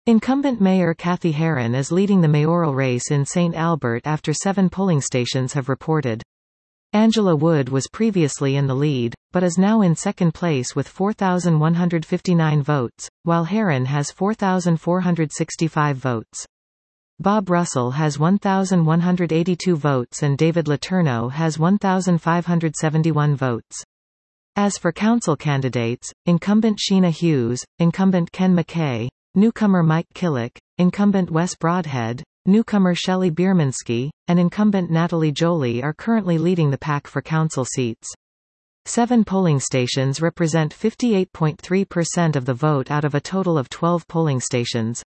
Incumbent Mayor Kathy Herron is leading the mayoral race in St. Albert after 7 polling stations have reported. Angela Wood was previously in the lead, but is now in second place with 4,159 votes, while Herron has 4,465 votes. Bob Russell has 1,182 votes and David Letourneau has 1,571 votes. As for council candidates, incumbent Sheena Hughes, incumbent Ken McKay, newcomer Mike Killick, incumbent Wes Broadhead, newcomer Shelley Bierminski, and incumbent Natalie Jolie are currently leading the pack for council seats. 7 polling stations represent 58.3% of the vote out of a total of 12 polling stations.